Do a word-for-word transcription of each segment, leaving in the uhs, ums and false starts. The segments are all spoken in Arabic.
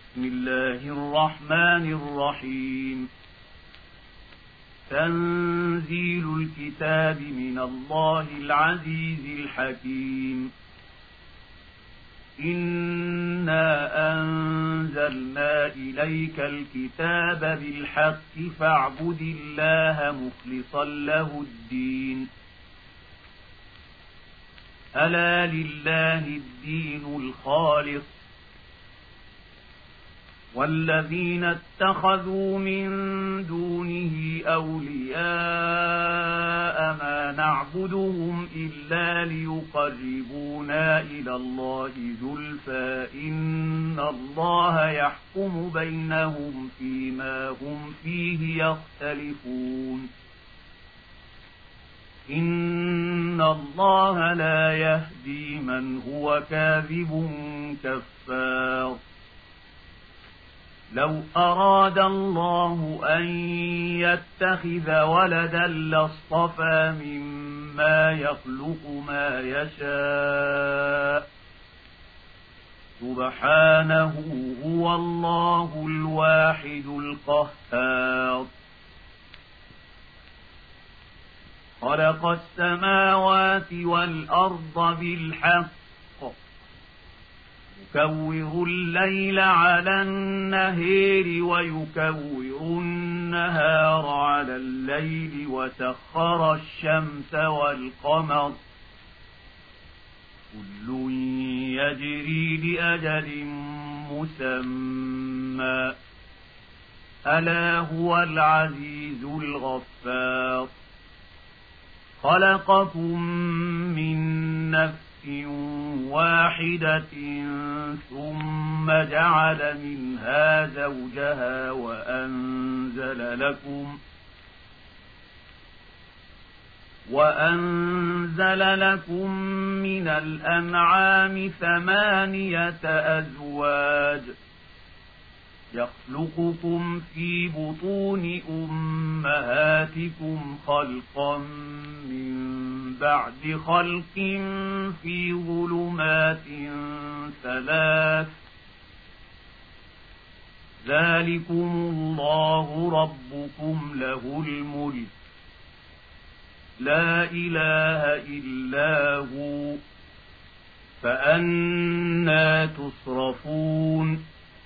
بسم الله الرحمن الرحيم. تنزيل الكتاب من الله العزيز الحكيم. إنا أنزلنا إليك الكتاب بالحق فاعبد الله مخلصا له الدين. ألا لله الدين الخالص، والذين اتخذوا من دونه أولياء ما نعبدهم إلا ليقربونا إلى الله زلفى إن الله يحكم بينهم فيما هم فيه يختلفون. إن الله لا يهدي من هو كاذب كفار. لو أراد الله أن يتخذ ولدا لاصطفى مما يخلق ما يشاء، سبحانه هو الله الواحد القهار. خلق السماوات والأرض بالحق يكور الليل على النهار ويكور النهار على الليل وسخر الشمس والقمر كل يجري لأجل مسمى ألا هو العزيز الغفار. خلقكم من نفس واحدة ثم جعل منها زوجها وأنزل لكم وأنزل لكم من الأنعام ثمانية أزواج يخلقكم في بطون أمهاتكم خلقا من بعد خلق في ظلمات ثلاث ذلكم الله ربكم له الملك لا إله إلا هو فأنى تصرفون.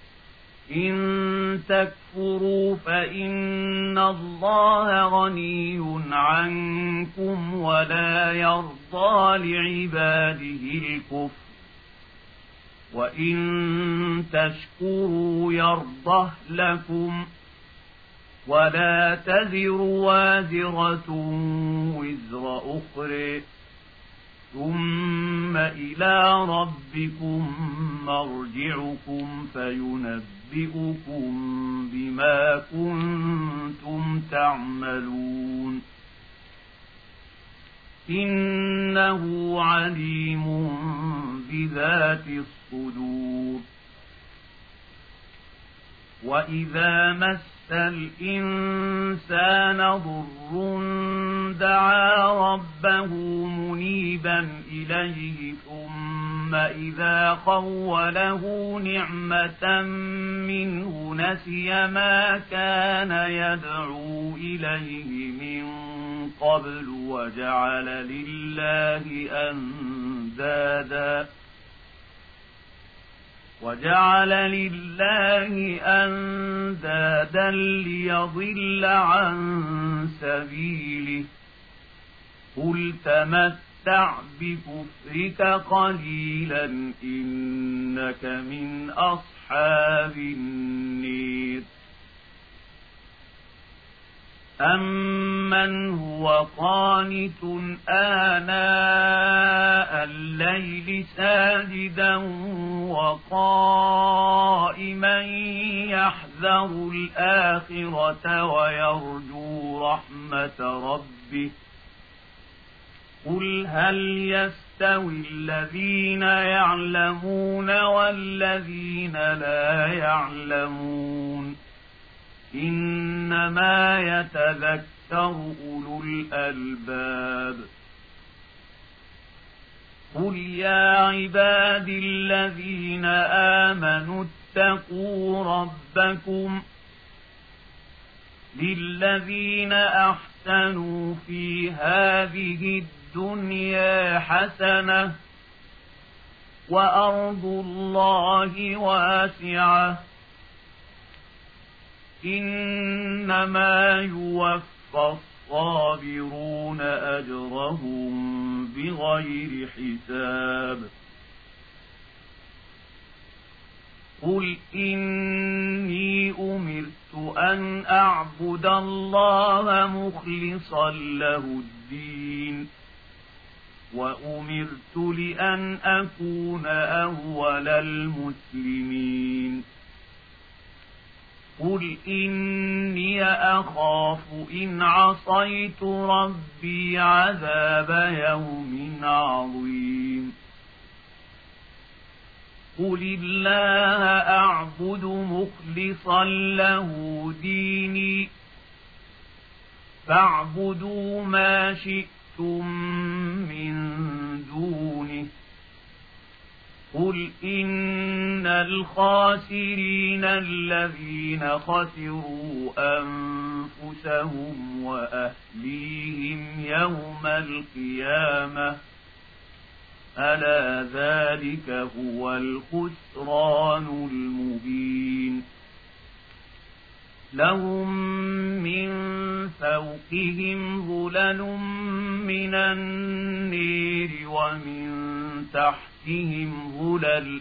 إن تكفروا فإن الله غني عنكم ولا يرضى لعباده الكفر وإن تشكروا يرضه لكم ولا تزر وازرة وزر أخرى ثم إلى ربكم مرجعكم فينبئكم بما كنتم تعملون. إنه عليم بذات الصدور. وإذا مس الإنسان ضر دعا ربه منيبا إليه ثم إذا خوله نعمة منه نسي ما كان يدعو إليه من قبل وجعل لله أندادا وجعل لله أندادا ليضل عن سبيله. قل تمتع بكفرك قليلا إنك من أصحاب النير. أمن هو قانت آناء الليل ساجدا وقائما يحذر الآخرة ويرجو رحمة ربه قل هل يستوي الذين يعلمون والذين لا يعلمون إنما يتذكر أولو الألباب. قل يا عبادي الذين آمنوا اتقوا ربكم للذين أحسنوا في هذه الدنيا حسنة وأرض الله واسعة إنما يوفى الصابرون أجرهم بغير حساب قل إني أمرت أن أعبد الله مخلصا له الدين وأمرت لأن أكون أول المسلمين قل إني أخاف إن عصيت ربي عذاب يوم عظيم قل الله أعبد مخلصا له ديني فاعبدوا ما شئتم من دونه قل إن الخاسرين الذين خسروا أنفسهم وأهليهم يوم القيامة ألا ذلك هو الخسران المبين لهم من فوقهم ظلل من النير ومن تحتهم ظلل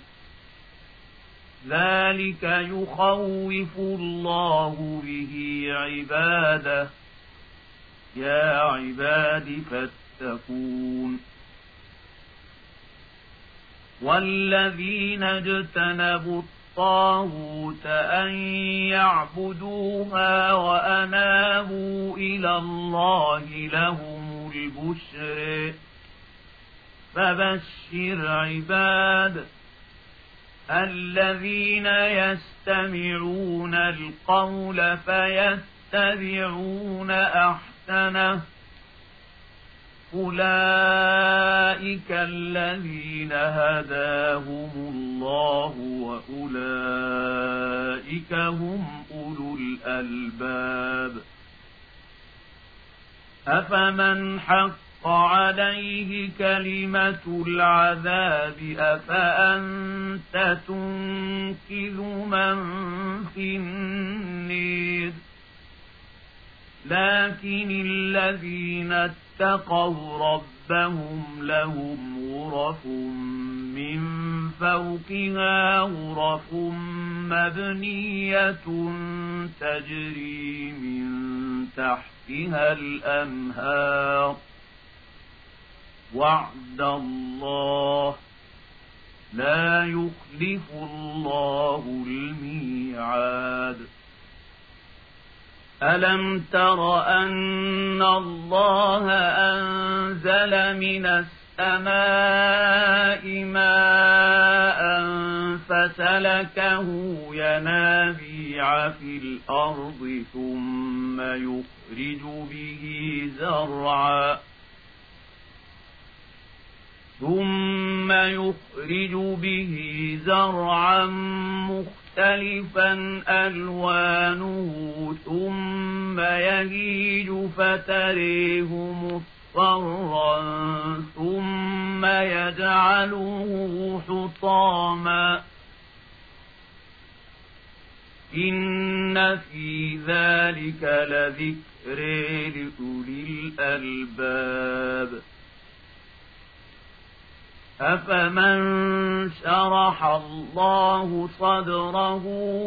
ذلك يخوف الله به عباده يا عباد فاتقون والذين اجتنبوا الطاغوت أن يعبدوها وأنابوا إلى الله لهم البشر فبشر عباد الذين يستمعون القول فيتبعون أحسنه أولئك الذين هداهم الله وأولئك هم أولو الألباب أفمن حق عليه كلمة العذاب أفأنت تنقذ من في النير لكن الذين اتقوا ربهم لهم غرف من فوقها غرف مبنية تجري من تحتها الأنهار وعد الله لا يخلف الله الميعاد ألم تر أن الله أنزل من السماء ماء فسلكه ينابيع في الأرض ثم يخرج به زرعا ثم يخرج به زرعا مختلفا ألوانه ثم يهيج فتريه مصفرا ثم يجعله حطاما إن في ذلك لذكر لأولي الألباب أفمن شرح الله صدره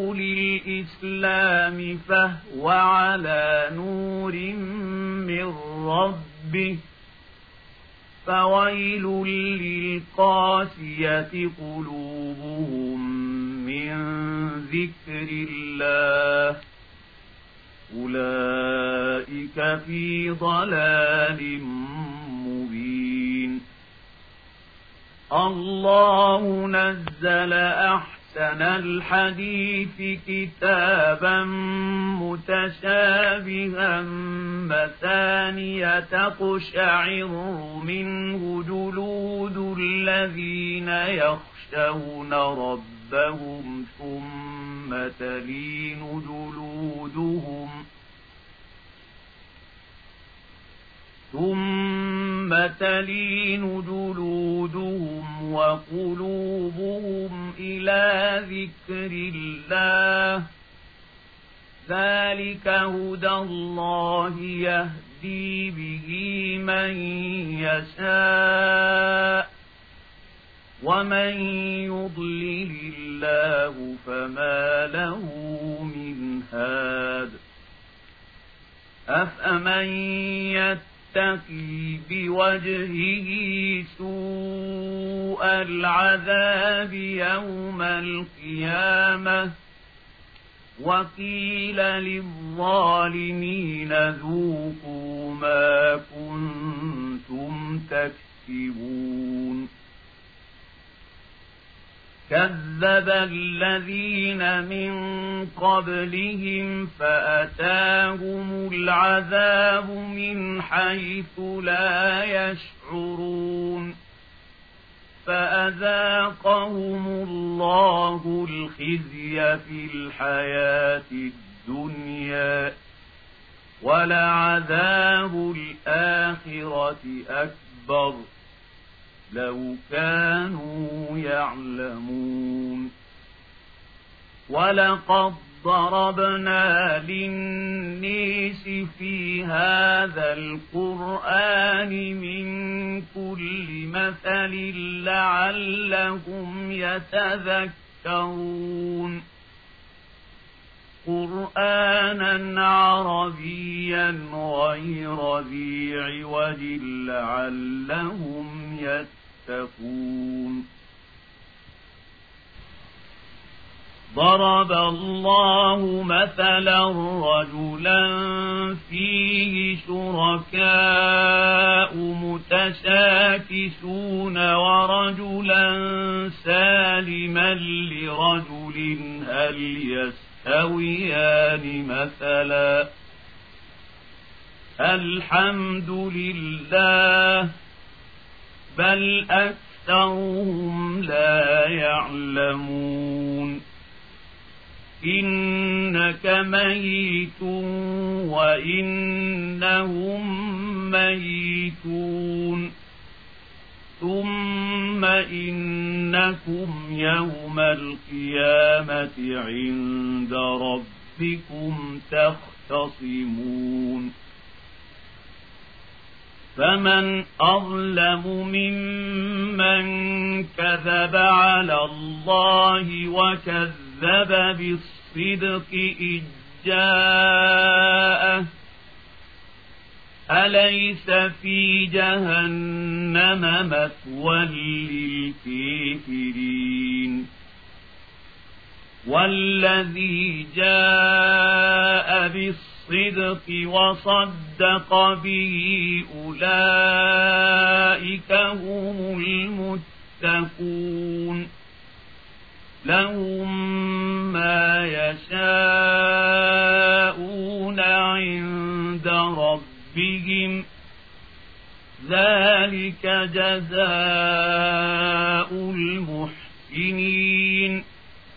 للإسلام فهو على نور من ربه فويل للقاسية قلوبهم من ذكر الله أولئك في ضلال مبين الله نزل أحسن أحسن الحديث كتابا متشابها مثانية تقشعر منه جلود الذين يخشون ربهم ثم تلين جلودهم ثم تلين جلودهم وقلوبهم إلى ذكر الله ذلك هدى الله يهدي به من يشاء ومن يضلل الله فما له من هاد أفمن يتقي بوجهه سوء العذاب يوم القيامة وقيل للظالمين ذوقوا ما كنتم تكسبون كذب الذين من قبلهم فأتاهم العذاب من حيث لا يشعرون فأذاقهم الله الخزي في الحياة الدنيا ولعذاب الآخرة أكبر لو كانوا يعلمون ولقد ضربنا للناس في هذا القرآن من كل مثل لعلهم يتذكرون قرآنا عربيا غير ذي عوج لعلهم يتقون ضرب الله مثلا رجلا فيه شركاء متشاكسون ورجلا سالما لرجل هل يستويان مثلا الحمد لله بل أكثرهم لا يعلمون إنك ميت وإنهم ميتون ثم إنكم يوم القيامة عند ربكم تختصمون فمن أظلم ممن كذب على الله وكذب بالصدق إذ جاءه أليس في جهنم مثوى للكافرين والذي جاء بالصدق وصدق به أولئك هم المتقون لهم ما يشاءون عند ربهم ذلك جزاء المحسنين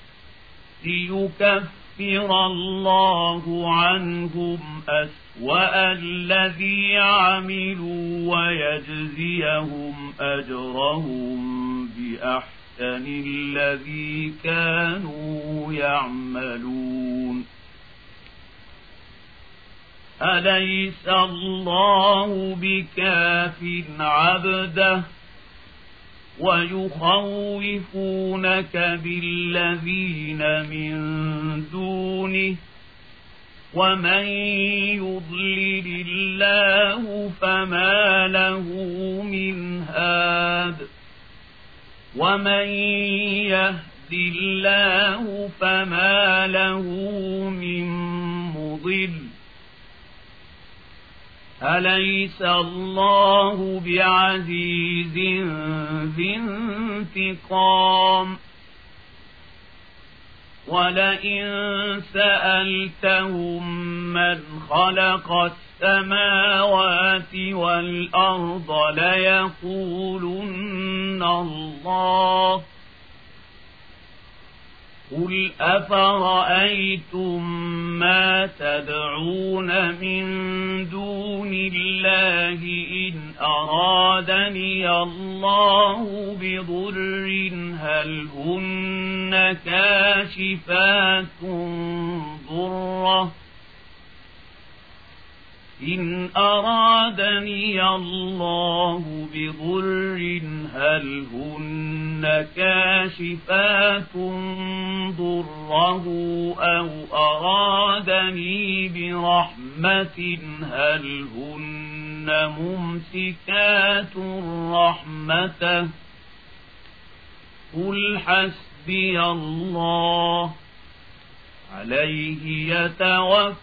ليكفر الله عنهم أسوأ الذي عملوا ويجزيهم أجرهم بأحسن الذي كانوا يعملون أليس الله بكاف عبده ويخوفونك بالذين من دونه ومن يضلل الله فما له من هاد ومن يهد الله فما له من مضل أليس الله بعزيز ذي انتقام ولئن سألتهم من خلق السماوات والأرض ليقولن الله قل أفرأيتم ما تدعون من دون الله إن أرادني الله بضر هل هن كاشفات ضره إن أرادني الله بضر هل هن كاشفات ضره أو أرادني برحمة هل هن ممسكات رحمته قل حسبي الله عليه يتوكل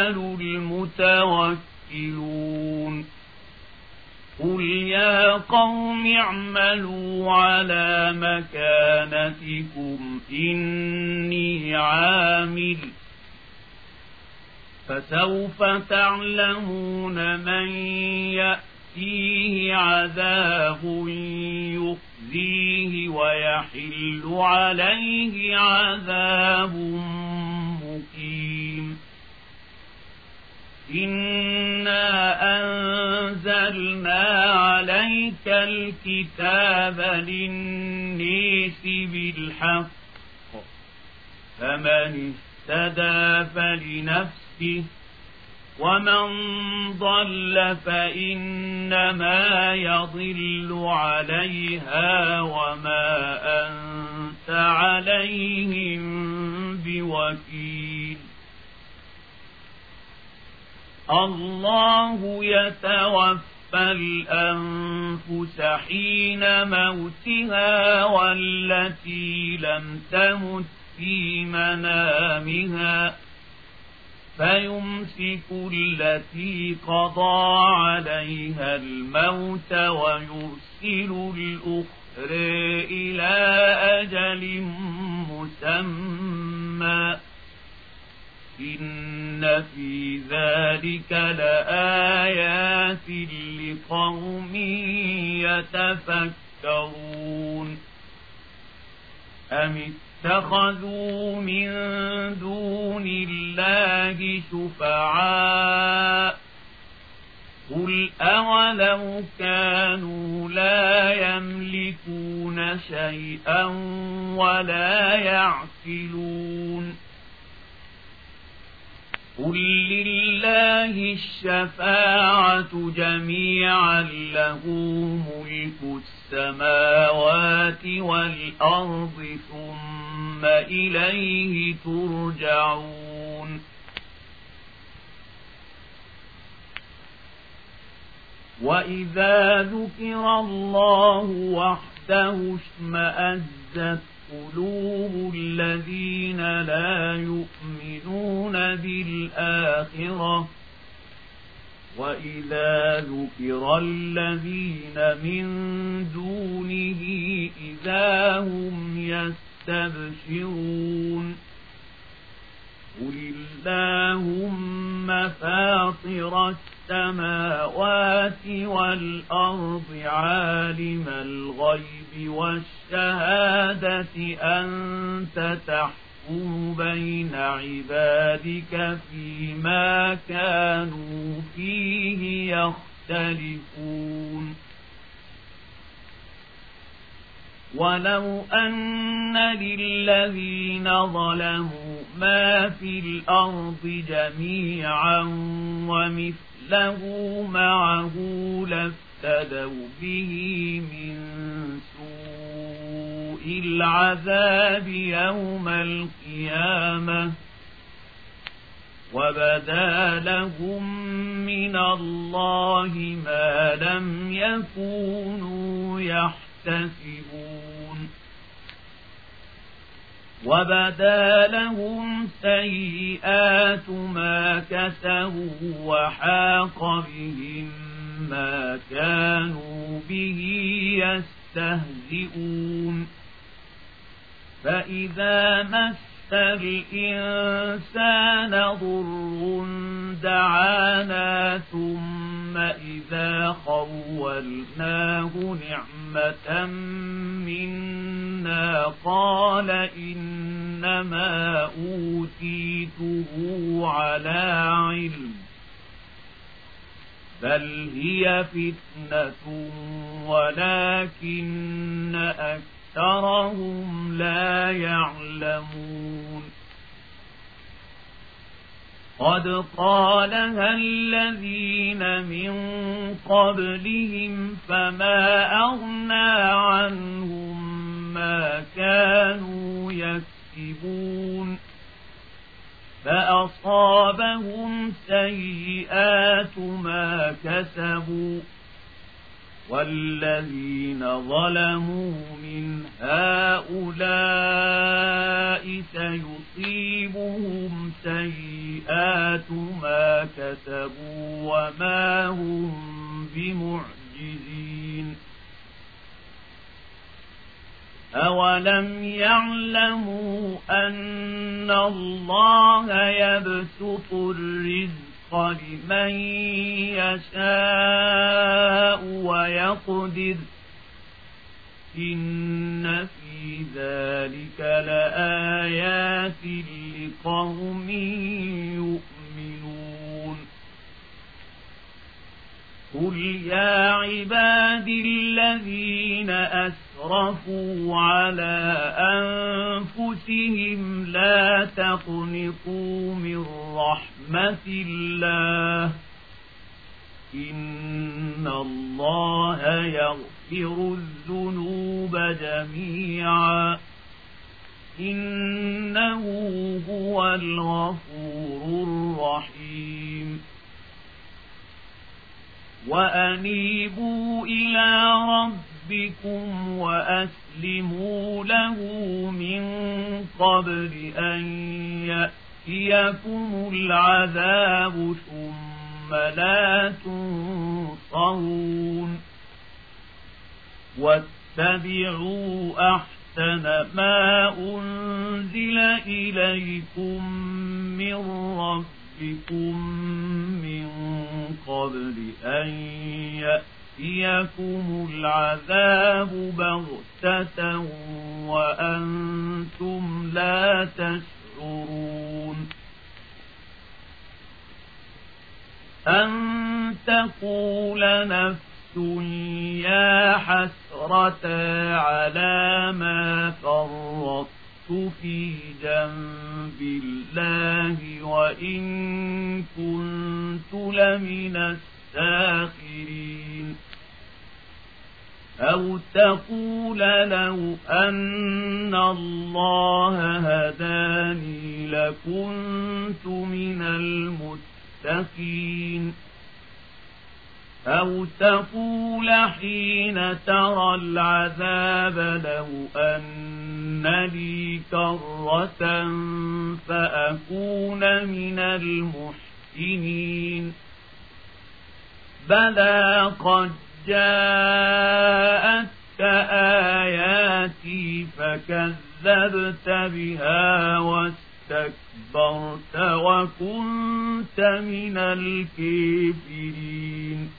المتوكلون قل يا قوم اعملوا على مكانتكم إني عامل فسوف تعلمون من يأتيه عذاب يخزيه ويحل عليه عذاب مقيم إنا أنزلنا عليك الكتاب للناس بالحق فمن اهتدى فلنفسه ومن ضل فإنما يضل عليها وما أنت عليهم بوكيل الله يتوفى الأنفس حين موتها والتي لم تمت في منامها فيمسك التي قضى عليها الموت ويرسل الأخرى إلى أجل مسمى إن في ذلك لآيات لقوم يتفكرون أم اتخذوا من دون الله شفعاء قل أولو كانوا لا يملكون شيئا ولا يعقلون قل لله الشفاعة جميعا له ملك السماوات والأرض ثم إليه ترجعون وإذا ذكر الله وحده اشمأزت قلوب الذين لا يؤمنون بالآخرة وإذا ذكر الذين من دونه إذا هم يستبشرون قل اللهم فاطر السماوات والأرض عالم الغيب والشهادة أنت تحكم بين عبادك فيما كانوا فيه يختلفون ولو أن للذين ظلموا ما في الأرض جميعا ومثله معه لافتدوا به من سوء العذاب يوم القيامة وبدا لهم من الله ما لم يكونوا يحتسبون وبدا لهم سيئات ما كسبوا وحاق بهم ما كانوا به يستهزئون فإذا مس الإنسان ضر دعانا ثم إذا خولناه نعمة منا قال إنما أوتيته على علم بل هي فتنة ولكن أكثرهم لا يعلمون قد قالها الذين من قبلهم فما أغنى عنهم ما كانوا يكسبون فأصابهم سيئات ما كسبوا والذين ظلموا من هؤلاء سيصيبهم سيئات ما كسبوا وما هم بمعجزين أولم يعلموا أن الله يبسط الرزق لمن يشاء ويقدر إن في ذلك لآيات لقوم يؤمنون قل يا عبادي الذين أسرفوا على أنفسهم لا تقنطوا من رحمة الله إن الله يغفر الذنوب جميعا إنه هو الغفور الرحيم وأنيبوا إلى ربكم وأسلموا له من قبل أن يأتيكم العذاب ثم لا تنصرون واتبعوا أحسن ما أنزل إليكم من ربكم من قبل أن يأتيكم العذاب بغتة وأنتم لا تشعرون أن تقول نفس يا حسرة على ما فرطت في جنب الله وإن كنت لمن الساخرين أو تقول لو أن الله هداني لكنت من المتقين أو تقول حين ترى العذاب لو أن لي كرة فأكون من المحسنين بلى قد جاءتك آياتي فكذبت بها واستكبرت وكنت من الكافرين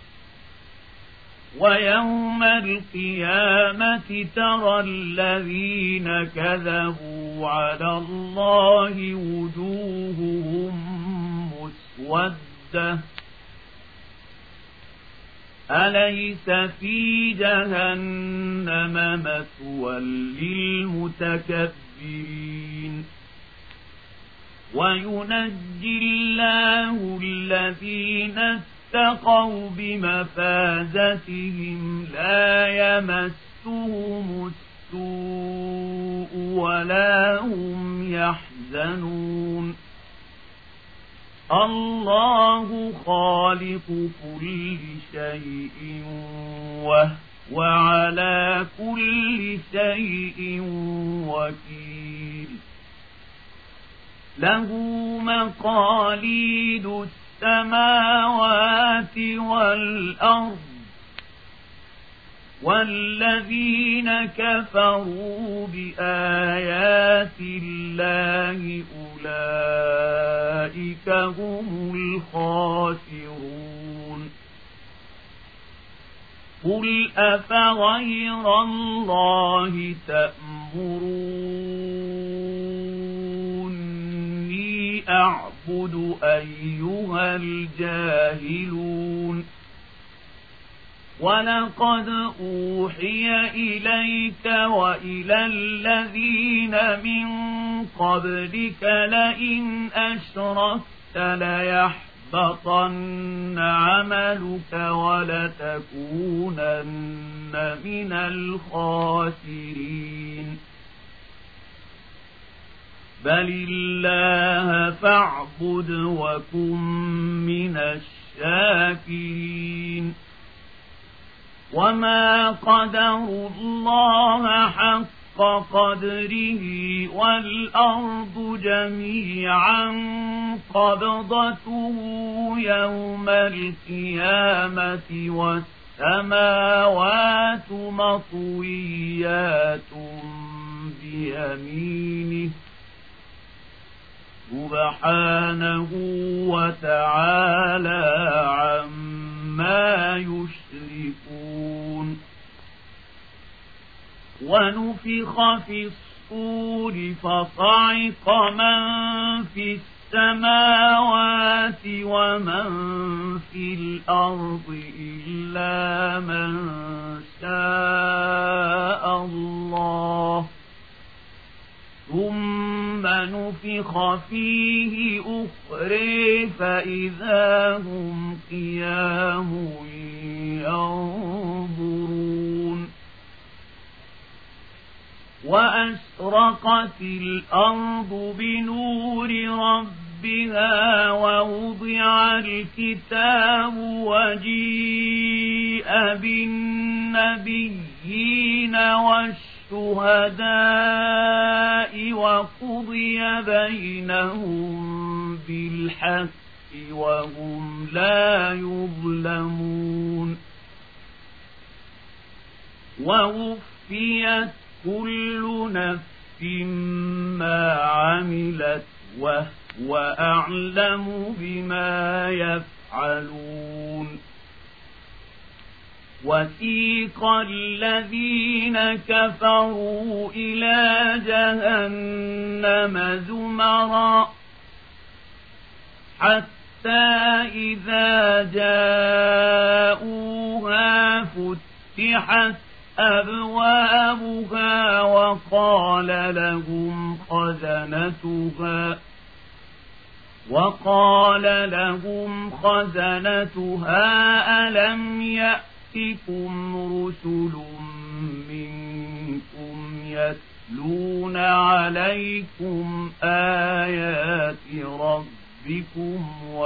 ويوم القيامة ترى الذين كذبوا على الله وجوههم مسودة أليس في جهنم مثوى للمتكبرين وينجي الله الذين اتقوا بمفازتهم لا يمسهم السوء ولا هم يحزنون الله خالق كل شيء وهو على كل شيء وكيل له مقاليد السماوات والأرض والذين كفروا بآيات الله أولئك هم الخاسرون قل أفغير الله تأمروني أعبد أيها الجاهلون ولقد أوحي إليك وإلى الذين من قبلك لئن أشركت ليحبطن عملك ولتكونن من الخاسرين بل الله فاعبد وكن من الشاكرين وما قدروا الله حق قدره والأرض جميعا قبضته يوم القيامة والسماوات مطويات بيمينه سبحانه وتعالى عما يشركون ونفخ في الصور فصعق من في السماوات ومن في الأرض إلا من شاء الله ثم نفخ فيه أخرى فإذا هم قيام ينظرون وأشرقت الأرض بنور ربها ووضع الكتاب وجيء بالنبيين والشهداء وقضي بينهم بالحق وهم لا يظلمون ووفيت كل نفس ما عملت وهو أعلم بما يفعلون وسيق الذين كفروا إلى جهنم زمرا حتى إذا جاءوها فتحت أبوابها وقال لهم خزنتها وقال لهم خزنتها ألم يأتكم رسل منكم يتلون عليكم آيات ربكم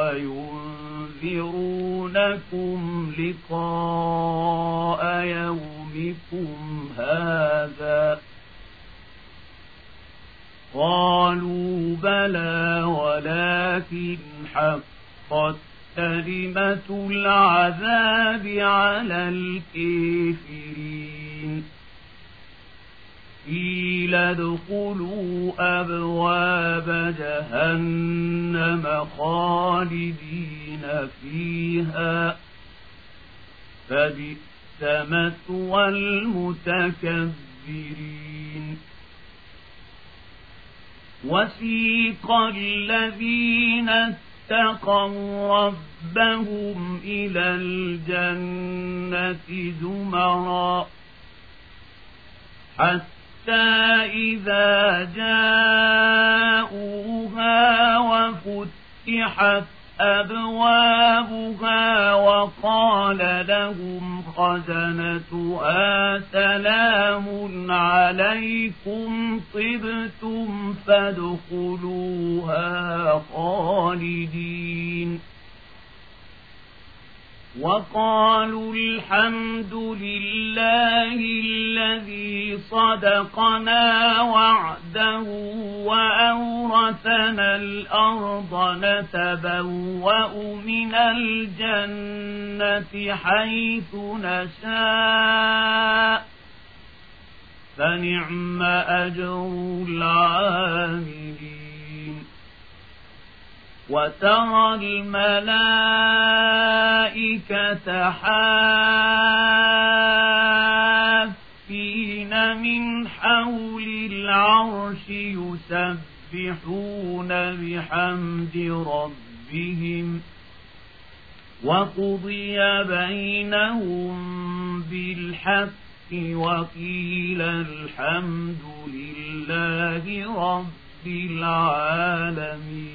وينذرونكم لقاء يومكم هذا قالوا بلى ولكن حقت كلمة العذاب على الكافرين قيل ادخلوا أبواب جهنم خالدين فيها فبئس مثوى المتكبرين وسيق الذين اتقوا ربهم إلى الجنة زمرا حتى إذا جاءوها وفتحت أبوابها وقال لهم خزنتها سلام عليكم طبتم فادخلوها خالدين وقالوا الحمد لله الذي صدقنا وعده وأورثنا وأورثنا الأرض نتبوأ من الجنة حيث نشاء فنعم أجر العاملين وترى الملائكة حافين من حول العرش يسبحون بحمد ربهم وقضي بينهم بالحق وقيل الحمد لله رب العالمين.